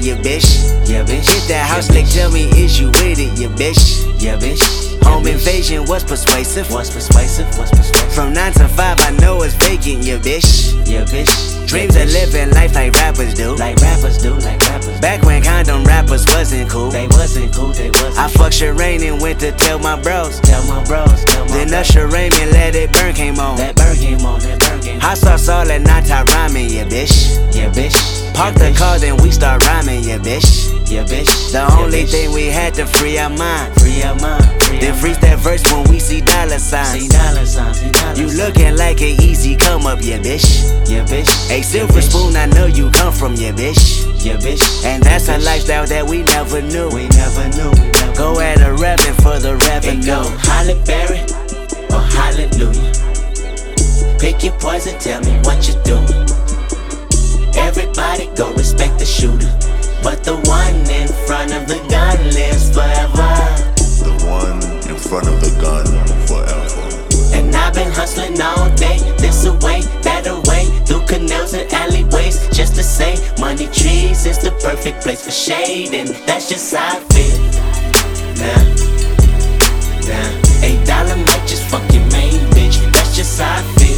you bitch. Yeah, bitch. Hit that house, like, tell me, is you with it, you bitch. Yeah, bitch. Home invasion was persuasive. From 9 to 5, I know it's vacant, you bitch. Yeah, bitch. Dreams of living life like rappers do. Back when condom rappers wasn't cool. They wasn't. I fucked Shireen and went to tell my bros. Then Usher Raymond Let It Burn came on. Hot sauce all that nata rhyming, yeah bitch. Park the car, then we start rhyming, yeah bitch. The only thing we had to free our mind. Then freeze that verse when we see dollar signs. You looking like an easy come up, yeah bitch. A silver spoon, I know you come from, yeah bitch. And that's a lifestyle that we never knew. Go at a revenue for the revenue. Go Halle Berry or hallelujah. Pick your poison, tell me what you doing. Everybody go respect the shooter, but the one in front of the gun lives forever. The one in front of the gun forever. And I've been hustling all day, this away, that away, through canals and alleyways, just to say money trees is the perfect place for shade, and that's just how I feel. Nah, $8 might just fuck your main bitch, that's just how I feel.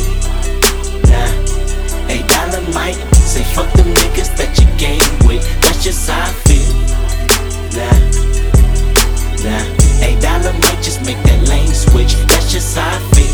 Nah, $8 might say fuck them niggas that you game with, that's just how I feel. Nah, $8 might just make that lane switch, that's just how I feel.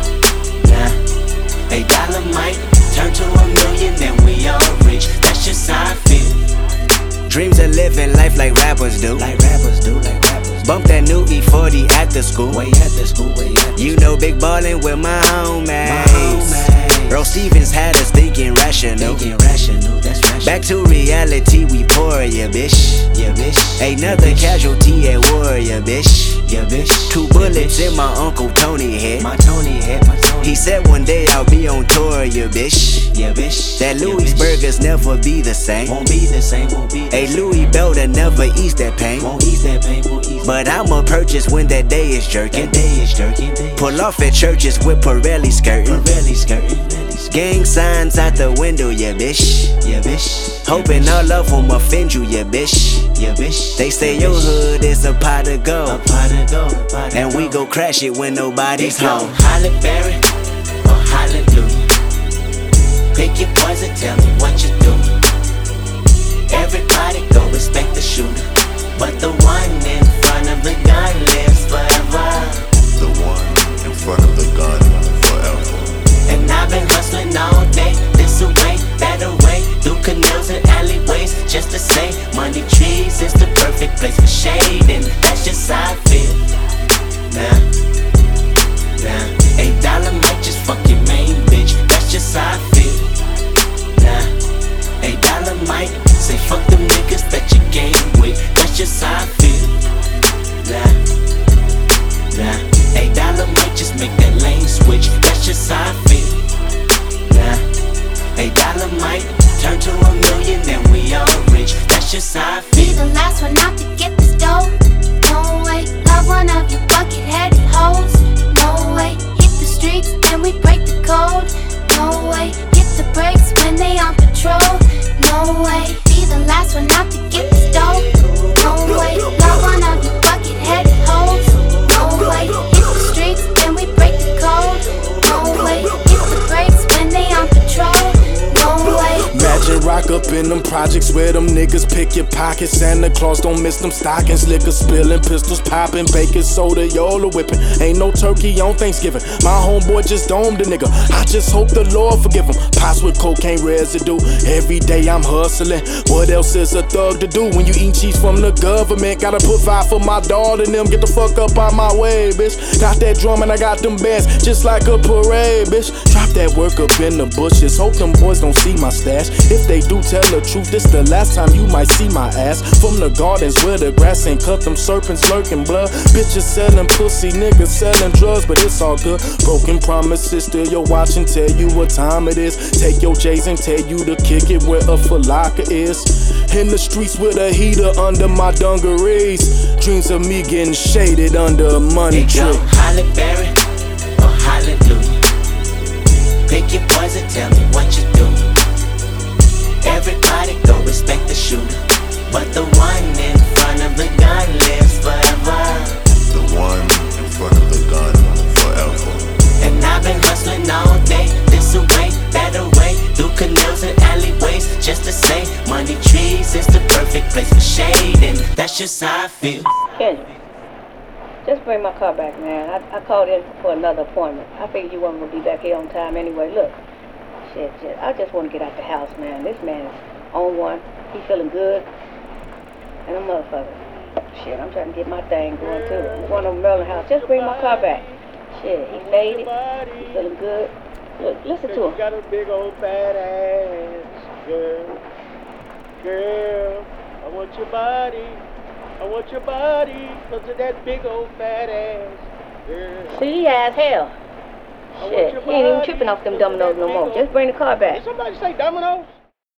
Nah, $8 might turn to $1 million and we all rich, that's just how I feel. Dreams of living life like rappers do. Bump that new E40 at the school. You know big ballin' with my homies. Earl Stevens had us thinking rational. Back to reality, we pour, yeah bitch. Another casualty at war, yeah bitch. 2 bullets in my Uncle Tony head. He said one day I'll be on tour, yeah bitch. That Louis burgers never be the same. A Louis belt'll never ease that pain. But I'ma purchase when that day is jerking. Pull off at churches with Pirelli skirting. Gang signs out the window, yeah bitch. Hoping all of them offend you, yeah bitch. They say your hood is a pot of gold, and we go crash it when nobody's home. Halle Berry or hallelujah. Pick your poison, tell me what you doing. Everybody go respect the shooter, but the one in front of the gun lives forever. The one in front of the gun forever. And I've been hustling all day, this away, that away, through canals and alleyways, just to say money trees is the perfect place for shade, and that's just how I feel. Nah, $8 might just fuck your main bitch, that's just how I feel. Nah, $8 might say fuck them niggas that you game with, that's just how I feel. Nah, $8 might just make that lane switch, that's just how I feel. Nah, $8 might turn to $1 million and we all rich, that's just how I feel. Be the last one out to get this dough. No way, love one of you bucket-headed hoes. No way, hit the streets and we break the code. No way, hit the brakes when they on patrol. No way, be the last one out to get this dough. No way, love one of you bucket-headed hoes. No way, hit the streets and we break the code. No way, hit the brakes when they on patrol. No way. Imagine rock up in them projects where them niggas pick your pockets. Santa Claus don't miss them stockings. Liquor spilling, pistols popping, baking soda, Yola whipping. Ain't no turkey on Thanksgiving. My homeboy just domed a nigga. I just hope the Lord forgive him. Pots with cocaine residue. Every day I'm hustling. What else is a thug to do when you eat cheese from the government? Gotta put 5 for my daughter and them. Get the fuck up out my way, bitch. Got that drum and I got them bands just like a parade, bitch. Drop that work up in the bushes. Hope them boys don't see my stash. If they do, tell the truth, this the last time you might see my ass. From the gardens where the grass ain't cut, them serpents lurking blood. Bitches selling pussy, niggas selling drugs, but it's all good. Broken promises, still your watch and tell you what time it is. Take your J's and tell you to kick it where a falaka is. In the streets with a heater under my dungarees. Dreams of me getting shaded under a money tree. Halle Berry or hallelujah. Pick your poison, tell me what you doing. Everybody go respect the shooter, but the one in front of the gun lives forever. The one in front of the gun forever. And I've been hustling all day, this away, that away, through canals and alleyways, just to say, money trees is the perfect place for shade, and that's just how I feel. Kendrick, just bring my car back, man. I called in for another appointment. I figured you weren't gonna be back here on time anyway. Look, shit, I just want to get out the house, man. This man is on one. He feeling good, and a motherfucker. Shit, I'm trying to get my thing going too. I'm going over to Merlin House. Just bring my car back. Shit, he faded. He feeling good. Look, listen to him. You got a big old fat ass, girl. Girl, I want your body. I want your body, 'cause of that big old fat ass, girl. See, as hell. Shit, he ain't even tripping off them dominoes no more. Just bring the car back. Did somebody say dominoes?